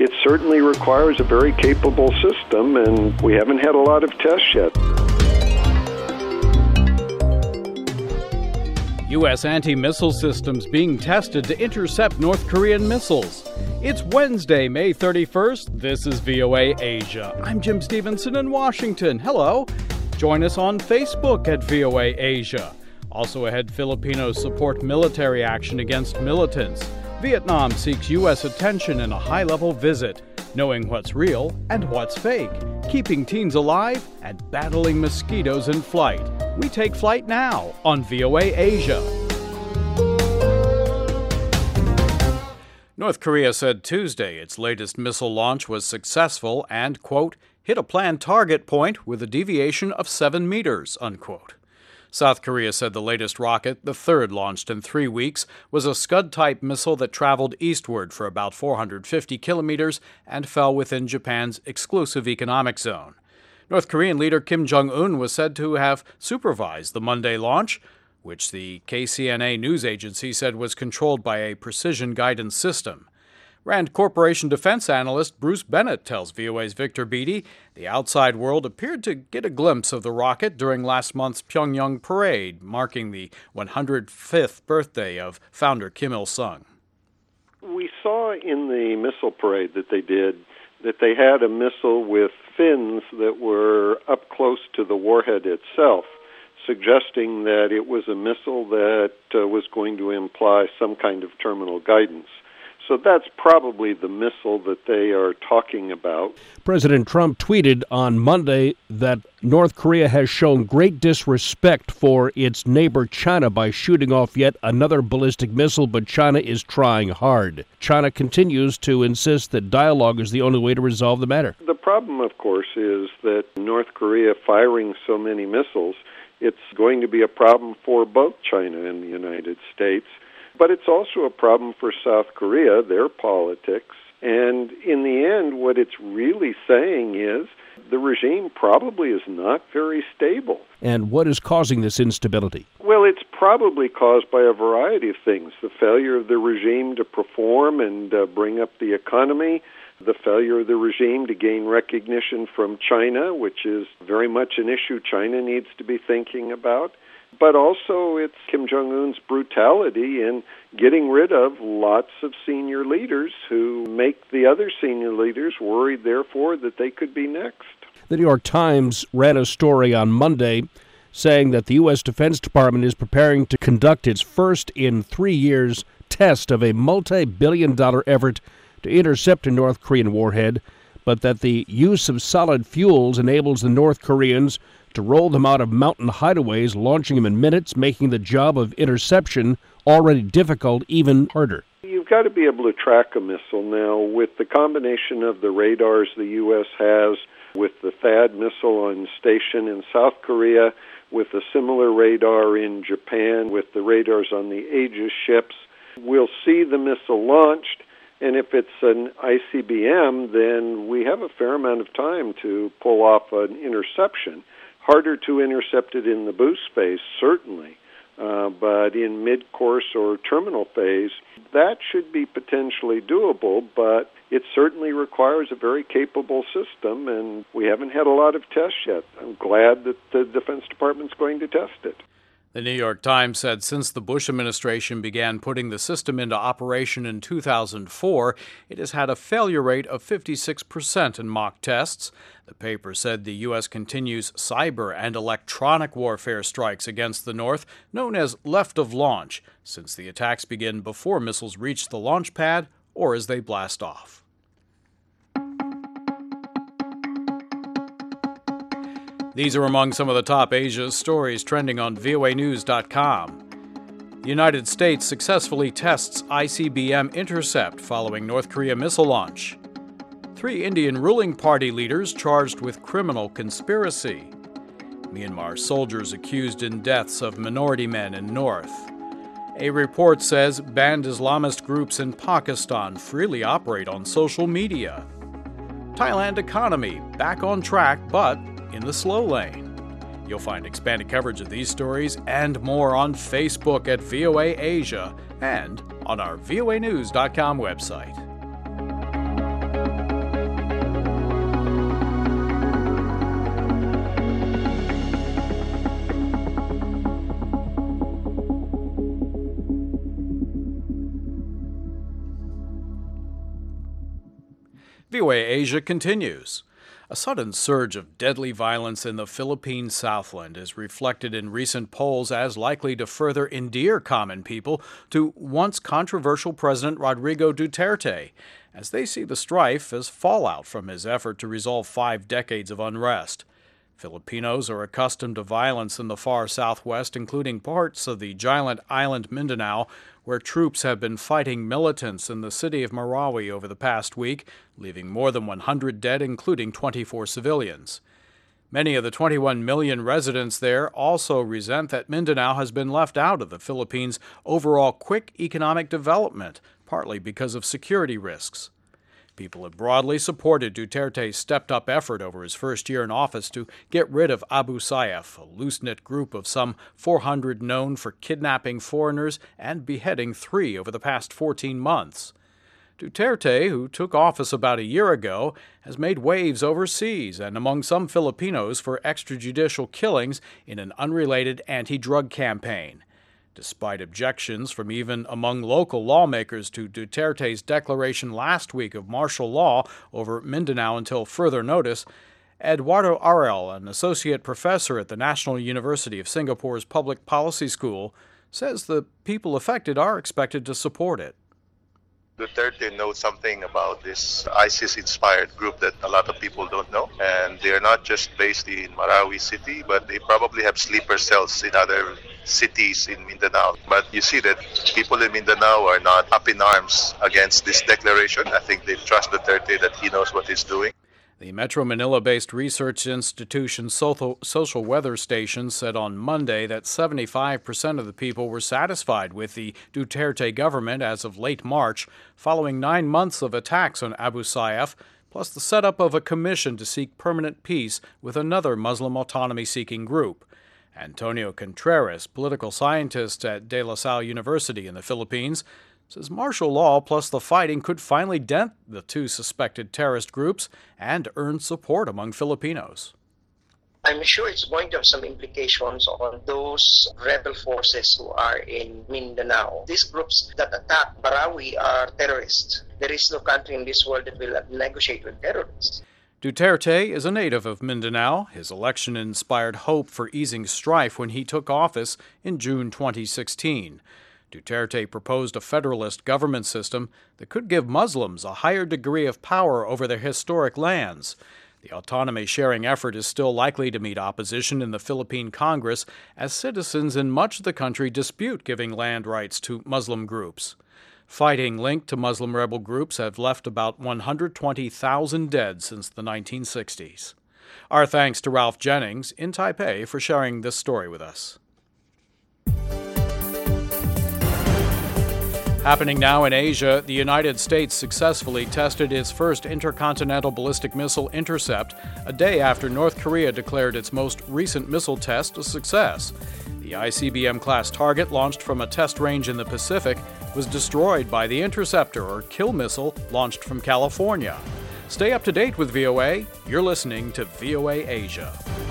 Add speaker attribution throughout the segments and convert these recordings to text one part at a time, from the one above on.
Speaker 1: It certainly requires a very capable system, and we haven't had a lot of tests yet.
Speaker 2: U.S. anti-missile systems being tested to intercept North Korean missiles. It's Wednesday, May 31st. This is VOA Asia. I'm Jim Stevenson in Washington. Hello. Join us on Facebook at VOA Asia. Also ahead, Filipinos support military action against militants. Vietnam seeks U.S. attention in a high-level visit. Knowing what's real and what's fake. Keeping teens alive and battling mosquitoes in flight. We take flight now on VOA Asia. North Korea said Tuesday its latest missile launch was successful and, quote, hit a planned target point with a deviation of 7 meters, unquote. South Korea said the latest rocket, the third launched in 3 weeks, was a Scud-type missile that traveled eastward for about 450 kilometers and fell within Japan's exclusive economic zone. North Korean leader Kim Jong-un was said to have supervised the Monday launch, which the KCNA news agency said was controlled by a precision guidance system. Rand Corporation defense analyst Bruce Bennett tells VOA's Victor Beatty the outside world appeared to get a glimpse of the rocket during last month's Pyongyang parade, marking the 105th birthday of founder Kim Il-sung.
Speaker 1: We saw in the missile parade that they did that they had a missile with fins that were up close to the warhead itself, suggesting that it was a missile that was going to imply some kind of terminal guidance. So that's probably the missile that they are talking about.
Speaker 3: President Trump tweeted on Monday that North Korea has shown great disrespect for its neighbor China by shooting off yet another ballistic missile, but China is trying hard. China continues to insist that dialogue is the only way to resolve the matter.
Speaker 1: The problem, of course, is that North Korea firing so many missiles, it's going to be a problem for both China and the United States. But it's also a problem for South Korea, their politics. And in the end, what it's really saying is the regime probably is not very stable.
Speaker 3: And what is causing this instability?
Speaker 1: Well, it's probably caused by a variety of things. The failure of the regime to perform and bring up the economy, the failure of the regime to gain recognition from China, which is very much an issue China needs to be thinking about. But also it's Kim Jong-un's brutality in getting rid of lots of senior leaders who make the other senior leaders worried, therefore, that they could be next.
Speaker 3: The New York Times ran a story on Monday saying that the U.S. Defense Department is preparing to conduct its first in 3 years test of a multi-billion-dollar effort to intercept a North Korean warhead, but that the use of solid fuels enables the North Koreans to roll them out of mountain hideaways, launching them in minutes, making the job of interception already difficult even harder.
Speaker 1: You've got to be able to track a missile now with the combination of the radars the U.S. has, with the THAAD missile on station in South Korea, with a similar radar in Japan, with the radars on the Aegis ships. We'll see the missile launched, and if it's an ICBM, then we have a fair amount of time to pull off an interception. Harder to intercept it in the boost phase, certainly, but in mid-course or terminal phase, that should be potentially doable, but it certainly requires a very capable system, and we haven't had a lot of tests yet. I'm glad that the Defense Department's going to test it.
Speaker 2: The New York Times said since the Bush administration began putting the system into operation in 2004, it has had a failure rate of 56% in mock tests. The paper said the U.S. continues cyber and electronic warfare strikes against the North, known as left of launch, since the attacks begin before missiles reach the launch pad or as they blast off. These are among some of the top Asia stories trending on voanews.com. The United States successfully tests ICBM intercept following North Korea missile launch. 3 Indian ruling party leaders charged with criminal conspiracy. Myanmar soldiers accused in deaths of minority men in North. A report says banned Islamist groups in Pakistan freely operate on social media. Thailand economy back on track, but in the slow lane. You'll find expanded coverage of these stories and more on Facebook at VOA Asia and on our voanews.com website. VOA Asia continues. A sudden surge of deadly violence in the Philippine Southland is reflected in recent polls as likely to further endear common people to once controversial President Rodrigo Duterte, as they see the strife as fallout from his effort to resolve 5 decades of unrest. Filipinos are accustomed to violence in the far southwest, including parts of the giant island Mindanao, where troops have been fighting militants in the city of Marawi over the past week, leaving more than 100 dead, including 24 civilians. Many of the 21 million residents there also resent that Mindanao has been left out of the Philippines' overall quick economic development, partly because of security risks. People have broadly supported Duterte's stepped-up effort over his first year in office to get rid of Abu Sayyaf, a loose-knit group of some 400 known for kidnapping foreigners and beheading 3 over the past 14 months. Duterte, who took office about a year ago, has made waves overseas and among some Filipinos for extrajudicial killings in an unrelated anti-drug campaign. Despite objections from even among local lawmakers to Duterte's declaration last week of martial law over Mindanao until further notice, Eduardo Arel, an associate professor at the National University of Singapore's Public Policy School, says the people affected are expected to support it.
Speaker 4: Duterte knows something about this ISIS-inspired group that a lot of people don't know. And they're not just based in Marawi City, but they probably have sleeper cells in other cities in Mindanao. But you see that people in Mindanao are not up in arms against this declaration. I think they trust Duterte that he knows what he's doing.
Speaker 2: The Metro Manila-based research institution Social Weather Station said on Monday that 75% of the people were satisfied with the Duterte government as of late March, following 9 months of attacks on Abu Sayyaf, plus the setup of a commission to seek permanent peace with another Muslim autonomy-seeking group. Antonio Contreras, political scientist at De La Salle University in the Philippines, says martial law plus the fighting could finally dent the 2 suspected terrorist groups and earn support among Filipinos.
Speaker 5: I'm sure it's going to have some implications on those rebel forces who are in Mindanao. These groups that attack Marawi are terrorists. There is no country in this world that will negotiate with terrorists.
Speaker 2: Duterte is a native of Mindanao. His election inspired hope for easing strife when he took office in June 2016. Duterte proposed a federalist government system that could give Muslims a higher degree of power over their historic lands. The autonomy-sharing effort is still likely to meet opposition in the Philippine Congress as citizens in much of the country dispute giving land rights to Muslim groups. Fighting linked to Muslim rebel groups have left about 120,000 dead since the 1960s. Our thanks to Ralph Jennings in Taipei for sharing this story with us. Happening now in Asia, the United States successfully tested its first intercontinental ballistic missile intercept a day after North Korea declared its most recent missile test a success. The ICBM-class target, launched from a test range in the Pacific, was destroyed by the Interceptor, or kill missile, launched from California. Stay up to date with VOA. You're listening to VOA Asia.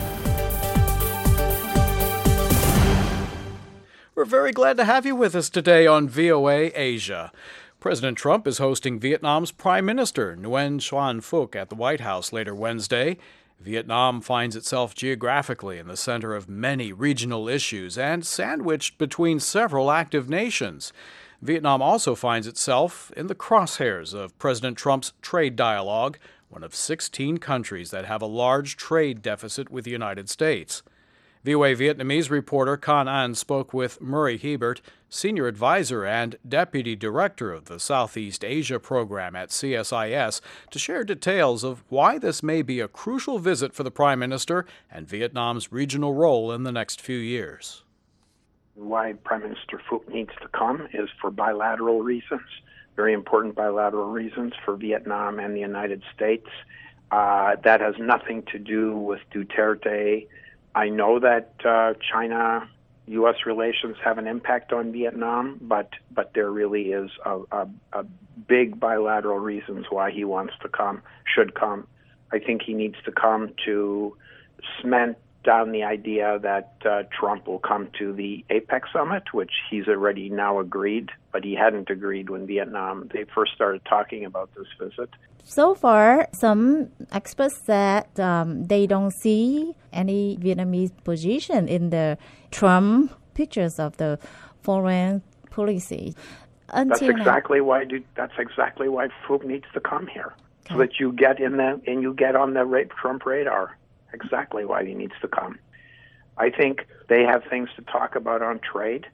Speaker 2: We're very glad to have you with us today on VOA Asia. President Trump is hosting Vietnam's Prime Minister Nguyen Xuan Phuc at the White House later Wednesday. Vietnam finds itself geographically in the center of many regional issues and sandwiched between several active nations. Vietnam also finds itself in the crosshairs of President Trump's trade dialogue, one of 16 countries that have a large trade deficit with the United States. VOA Vietnamese reporter Con An spoke with Murray Hebert, senior advisor and deputy director of the Southeast Asia program at CSIS, to share details of why this may be a crucial visit for the Prime Minister and Vietnam's regional role in the next few years.
Speaker 6: Why Prime Minister Phuc needs to come is for bilateral reasons, very important bilateral reasons for Vietnam and the United States. That has nothing to do with Duterte. I know that China-U.S. relations have an impact on Vietnam, but there really is a big bilateral reasons why he wants to come, should come. I think he needs to come to cement down the idea that Trump will come to the APEC summit, which he's already now agreed, but he hadn't agreed when they first started talking about this visit.
Speaker 7: So far, some experts said they don't see any Vietnamese position in the Trump pictures of the foreign policy.
Speaker 6: That's exactly why Phuc needs to come here, so that you get on the Trump radar. Exactly why he needs to come. I think they have things to talk about on trade,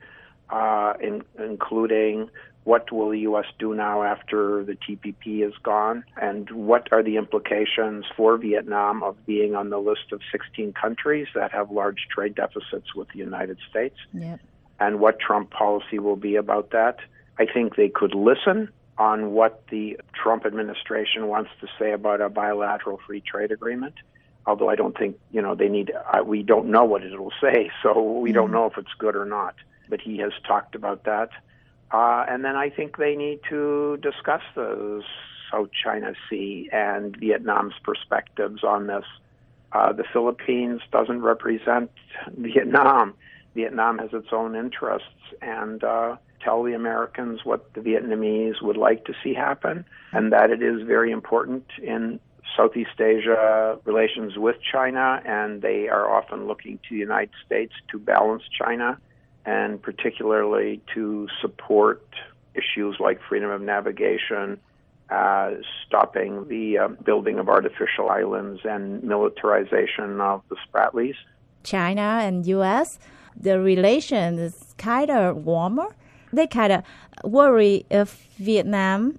Speaker 6: including what will the U.S. do now after the TPP is gone, and what are the implications for Vietnam of being on the list of 16 countries that have large trade deficits with the United States, and what Trump policy will be about that. I think they could listen on what the Trump administration wants to say about a bilateral free trade agreement. Although I don't think, we don't know what it will say, so we don't know if it's good or not. But he has talked about that. And then I think they need to discuss the South China Sea and Vietnam's perspectives on this. The Philippines doesn't represent Vietnam. Vietnam has its own interests, and tell the Americans what the Vietnamese would like to see happen, and that it is very important in Southeast Asia relations with China, and they are often looking to the United States to balance China, and particularly to support issues like freedom of navigation, stopping the building of artificial islands, and militarization of the Spratlys.
Speaker 7: China and U.S., the relation is kind of warmer. They kind of worry if Vietnam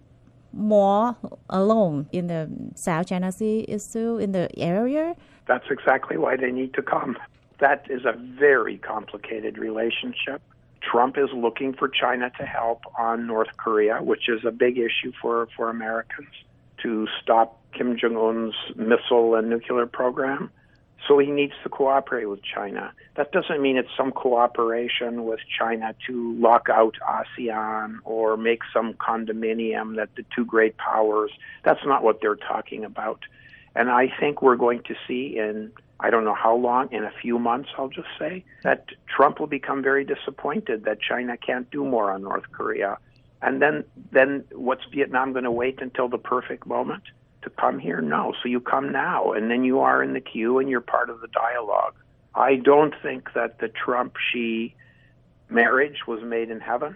Speaker 7: more alone in the South China Sea issue in the area.
Speaker 6: That's exactly why they need to come. That is a very complicated relationship. Trump is looking for China to help on North Korea, which is a big issue for Americans, to stop Kim Jong-un's missile and nuclear program. So he needs to cooperate with China. That doesn't mean it's some cooperation with China to lock out ASEAN or make some condominium that the two great powers. That's not what they're talking about. And I think we're going to see in, I don't know how long, in a few months, I'll just say, that Trump will become very disappointed that China can't do more on North Korea. And then what's Vietnam going to wait until the perfect moment to come here? No. So you come now, and then you are in the queue, and you're part of the dialogue. I don't think that the Trump-Xi marriage was made in heaven.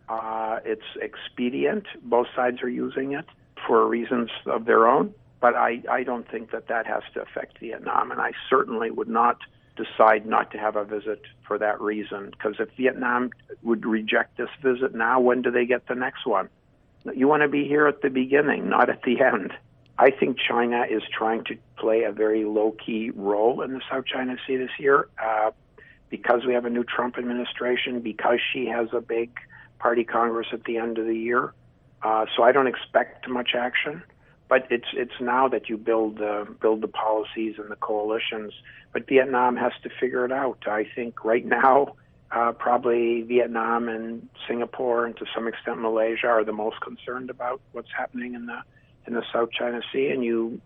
Speaker 6: It's expedient. Both sides are using it for reasons of their own. But I don't think that has to affect Vietnam, and I certainly would not decide not to have a visit for that reason. Because if Vietnam would reject this visit now, when do they get the next one? You want to be here at the beginning, not at the end. I think China is trying to play a very low-key role in the South China Sea this year because we have a new Trump administration, because she has a big party Congress at the end of the year. So I don't expect much action. But it's now that you build the policies and the coalitions. But Vietnam has to figure it out. I think right now, probably Vietnam and Singapore, and to some extent Malaysia, are the most concerned about what's happening in the South China Sea, and you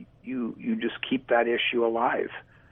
Speaker 6: just keep that issue alive,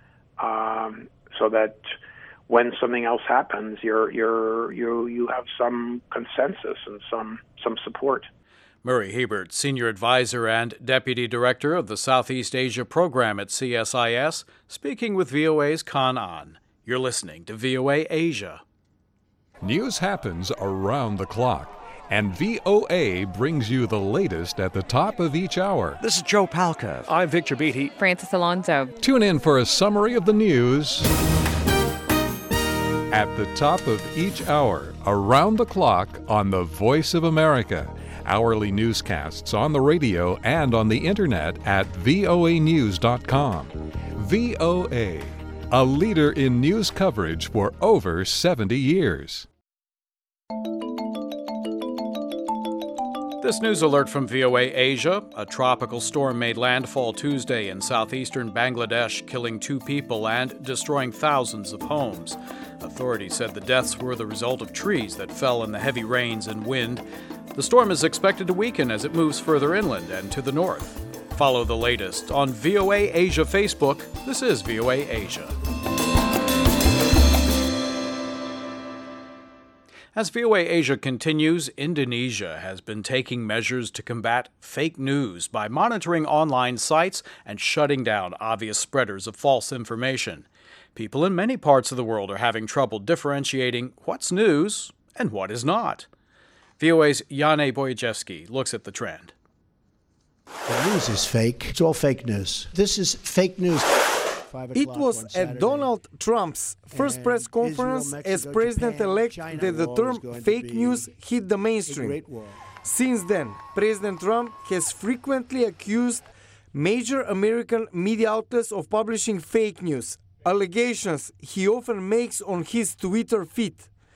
Speaker 6: so that when something else happens, you have some consensus and some support.
Speaker 2: Murray Hebert, Senior Advisor and Deputy Director of the Southeast Asia Program at CSIS, speaking with VOA's Con An. You're listening to VOA Asia.
Speaker 8: News happens around the clock, and VOA brings you the latest at the top of each hour.
Speaker 9: This is Joe Palca.
Speaker 10: I'm Victor Beatty.
Speaker 11: Francis Alonso.
Speaker 8: Tune in for a summary of the news at the top of each hour, around the clock on the Voice of America. Hourly newscasts on the radio and on the internet at voanews.com. VOA, a leader in news coverage for over 70 years.
Speaker 2: This news alert from VOA Asia. A tropical storm made landfall Tuesday in southeastern Bangladesh, killing 2 people and destroying thousands of homes. Authorities said the deaths were the result of trees that fell in the heavy rains and wind. The storm is expected to weaken as it moves further inland and to the north. follow the latest on VOA Asia Facebook. This is VOA Asia. As VOA Asia continues, Indonesia has been taking measures to combat fake news by monitoring online sites and shutting down obvious spreaders of false information. People in many parts of the world are having trouble differentiating what's news and what is not. VOA's Jane Boyajewski looks at the trend.
Speaker 9: The news is fake. It's all fake news. This is fake news.
Speaker 10: It was at Donald Trump's first press conference as president-elect that the term fake news hit the mainstream. Since then, President Trump has frequently accused major American media outlets of publishing fake news, allegations he often makes on his Twitter feed.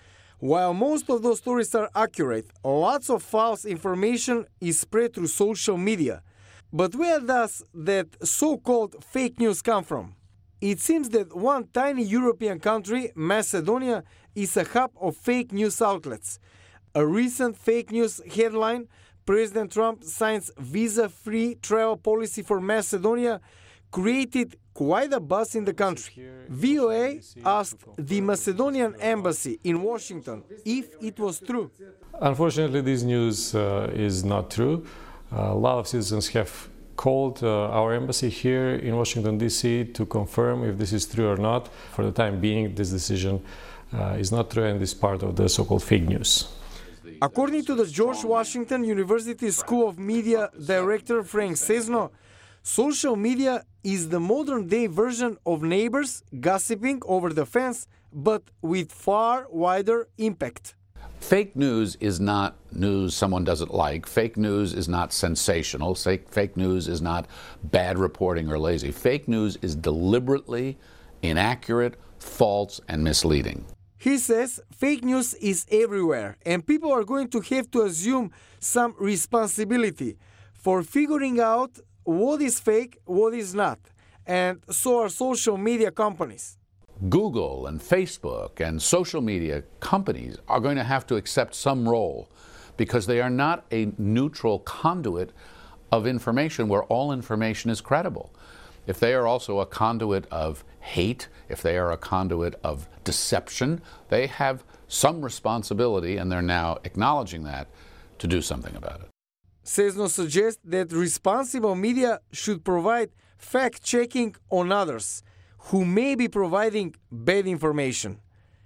Speaker 10: While most of those stories are accurate, lots of false information is spread through social media. But where does that so-called fake news come from? It seems that one tiny European country, Macedonia, is a hub of fake news outlets. A recent fake news headline, President Trump signs visa-free travel policy for Macedonia, created quite a buzz in the country. VOA asked the Macedonian embassy in Washington if it was true.
Speaker 11: Unfortunately, this news is not true. A lot of citizens have called our embassy here in Washington, D.C. to confirm if this is true or not. For the time being, this decision is not true and is part of the so-called fake news.
Speaker 10: According to the George Washington University School of Media director Frank Sesno, social media is the modern-day version of neighbors gossiping over the fence, but with far wider impact.
Speaker 12: Fake news is not news someone doesn't like. Fake news is not sensational. Fake news is not bad reporting or lazy. Fake news is deliberately inaccurate, false, and misleading.
Speaker 10: He says fake news is everywhere, and people are going to have to assume some responsibility for figuring out what is fake, what is not. And so are social media companies.
Speaker 12: Google and Facebook and social media companies are going to have to accept some role because they are not a neutral conduit of information where all information is credible. If they are also a conduit of hate, if they are a conduit of deception, they have some responsibility, and they're now acknowledging that, to do something about it.
Speaker 10: Sesno suggests that responsible media should provide fact-checking on others who may be providing bad information.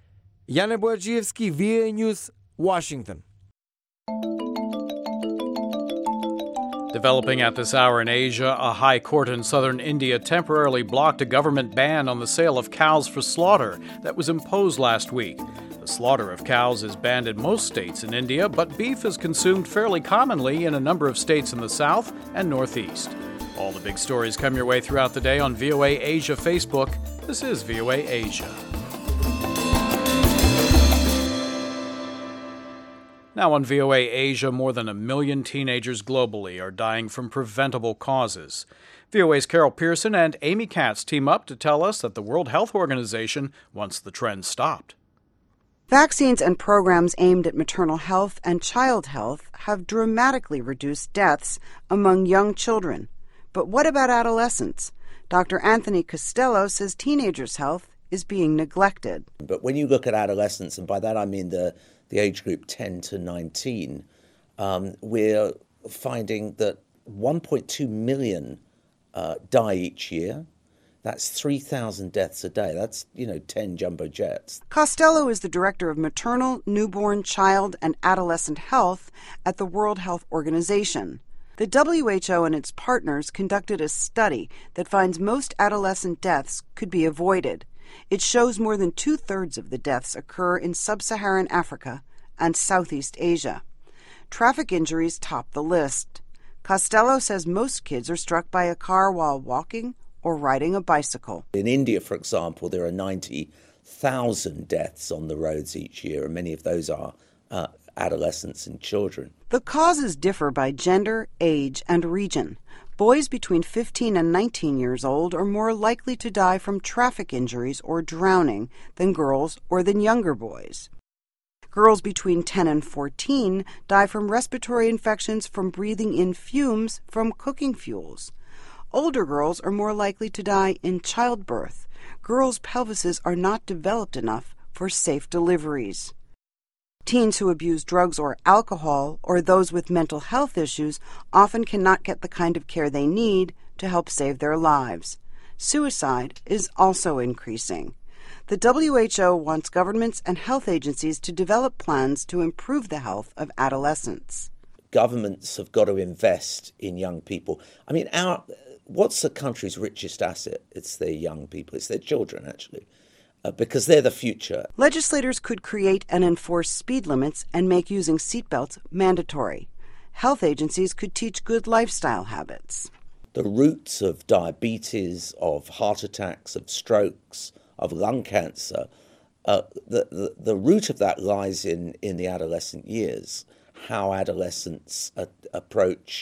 Speaker 10: Jane Boyajewski, VOA News, Washington.
Speaker 2: Developing at this hour in Asia, a high court in southern India temporarily blocked a government ban on the sale of cows for slaughter that was imposed last week. The slaughter of cows is banned in most states in India, but beef is consumed fairly commonly in a number of states in the south and northeast. All the big stories come your way throughout the day on VOA Asia Facebook. This is VOA Asia. Now on VOA Asia, more than 1 million teenagers globally are dying from preventable causes. VOA's Carol Pearson and Amy Katz team up to tell us that the World Health Organization wants the trend stopped.
Speaker 13: Vaccines and programs aimed at maternal health and child health have dramatically reduced deaths among young children. But what about adolescents? Dr. Anthony Costello says teenagers' health is being neglected.
Speaker 14: But when you look at adolescents, and by that I mean the age group 10 to 19, we're finding that 1.2 million die each year. That's 3,000 deaths a day. That's, 10 jumbo jets.
Speaker 13: Costello is the director of maternal, newborn, child, and adolescent health at the World Health Organization. The WHO and its partners conducted a study that finds most adolescent deaths could be avoided. It shows more than 2/3 of the deaths occur in sub-Saharan Africa and Southeast Asia. Traffic injuries top the list. Costello says most kids are struck by a car while walking or riding a bicycle.
Speaker 14: In India, for example, there are 90,000 deaths on the roads each year, and many of those are adolescents and children.
Speaker 13: The causes differ by gender, age, and region. Boys between 15 and 19 years old are more likely to die from traffic injuries or drowning than girls or than younger boys. Girls between 10 and 14 die from respiratory infections from breathing in fumes from cooking fuels. Older girls are more likely to die in childbirth. Girls' pelvises are not developed enough for safe deliveries. Teens who abuse drugs or alcohol, or those with mental health issues, often cannot get the kind of care they need to help save their lives. Suicide is also increasing. The WHO wants governments and health agencies to develop plans to improve the health of adolescents.
Speaker 14: Governments have got to invest in young people. I mean, what's the country's richest asset? It's their young people. It's their children, actually, because they're the future.
Speaker 13: Legislators could create and enforce speed limits and make using seatbelts mandatory. Health agencies could teach good lifestyle habits.
Speaker 14: The roots of diabetes, of heart attacks, of strokes, of lung cancer, the root of that lies in the adolescent years, how adolescents approach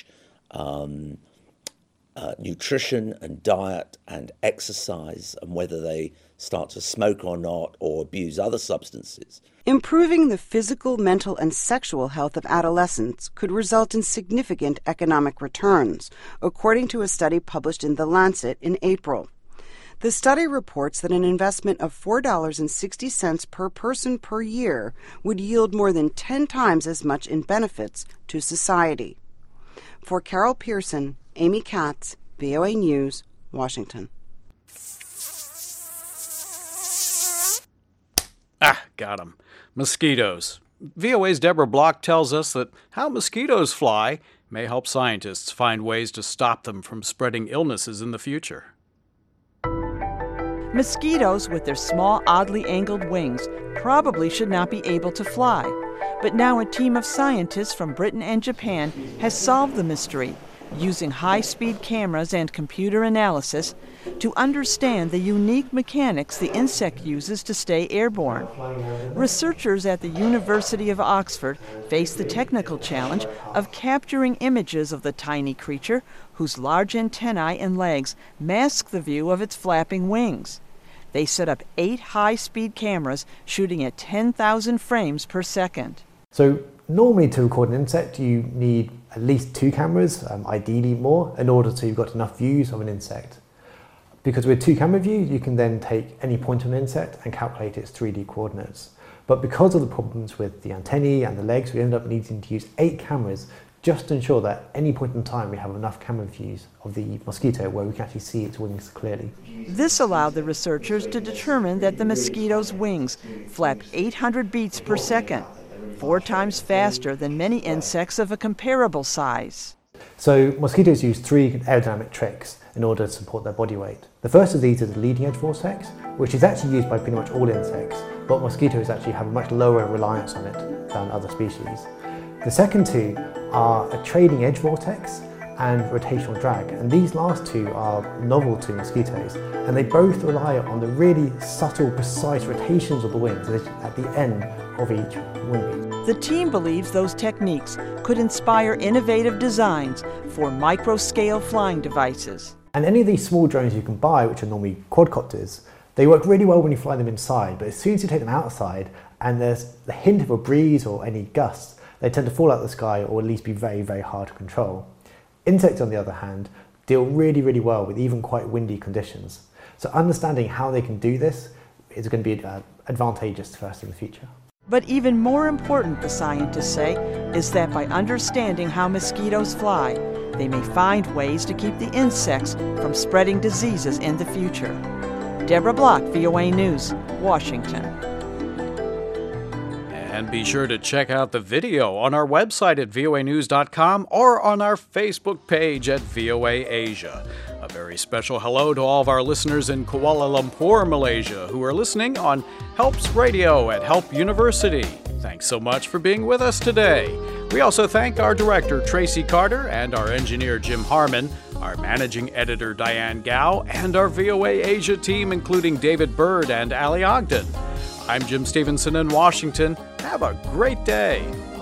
Speaker 14: nutrition and diet and exercise, and whether they start to smoke or not, or abuse other substances.
Speaker 13: Improving the physical, mental, and sexual health of adolescents could result in significant economic returns, according to a study published in The Lancet in April. The study reports that an investment of $4.60 per person per year would yield more than 10 times as much in benefits to society. For Carol Pearson, Amy Katz, VOA News, Washington.
Speaker 2: Got 'em. Mosquitoes. VOA's Deborah Block tells us that how mosquitoes fly may help scientists find ways to stop them from spreading illnesses in the future.
Speaker 15: Mosquitoes, with their small, oddly angled wings, probably should not be able to fly. But now a team of scientists from Britain and Japan has solved the mystery, using high-speed cameras and computer analysis to understand the unique mechanics the insect uses to stay airborne. Researchers at the University of Oxford face the technical challenge of capturing images of the tiny creature whose large antennae and legs mask the view of its flapping wings. They set up 8 high-speed cameras shooting at 10,000 frames per second.
Speaker 16: So normally to record an insect you need at least 2 cameras, ideally more, in order to you've got enough views of an insect. Because with 2-camera view you can then take any point of an insect and calculate its 3D coordinates. But because of the problems with the antennae and the legs, we end up needing to use 8 cameras just to ensure that at any point in time we have enough camera views of the mosquito where we can actually see its wings clearly.
Speaker 15: This allowed the researchers to determine that the mosquito's wings flap 800 beats per second, 4 times faster than many insects of a comparable size.
Speaker 16: So mosquitoes use 3 aerodynamic tricks in order to support their body weight. The first of these is the leading edge vortex, which is actually used by pretty much all insects, but mosquitoes actually have a much lower reliance on it than other species. The second 2 are a trailing edge vortex and rotational drag, and these last 2 are novel to mosquitoes, and they both rely on the really subtle, precise rotations of the wings at the end of each wing beat.
Speaker 15: The team believes those techniques could inspire innovative designs for micro-scale flying devices.
Speaker 16: And any of these small drones you can buy, which are normally quadcopters, they work really well when you fly them inside, but as soon as you take them outside and there's the hint of a breeze or any gusts, they tend to fall out of the sky or at least be very, very hard to control. Insects, on the other hand, deal really, really well with even quite windy conditions. So understanding how they can do this is going to be advantageous for us in the future.
Speaker 15: But even more important, the scientists say, is that by understanding how mosquitoes fly, they may find ways to keep the insects from spreading diseases in the future. Deborah Block, VOA News, Washington.
Speaker 2: And be sure to check out the video on our website at voanews.com or on our Facebook page at VOA Asia. A very special hello to all of our listeners in Kuala Lumpur, Malaysia, who are listening on Helps Radio at Help University. Thanks so much for being with us today. We also thank our director, Tracy Carter, and our engineer, Jim Harmon, our managing editor, Diane Gao, and our VOA Asia team, including David Bird and Ali Ogden. I'm Jim Stevenson in Washington. Have a great day.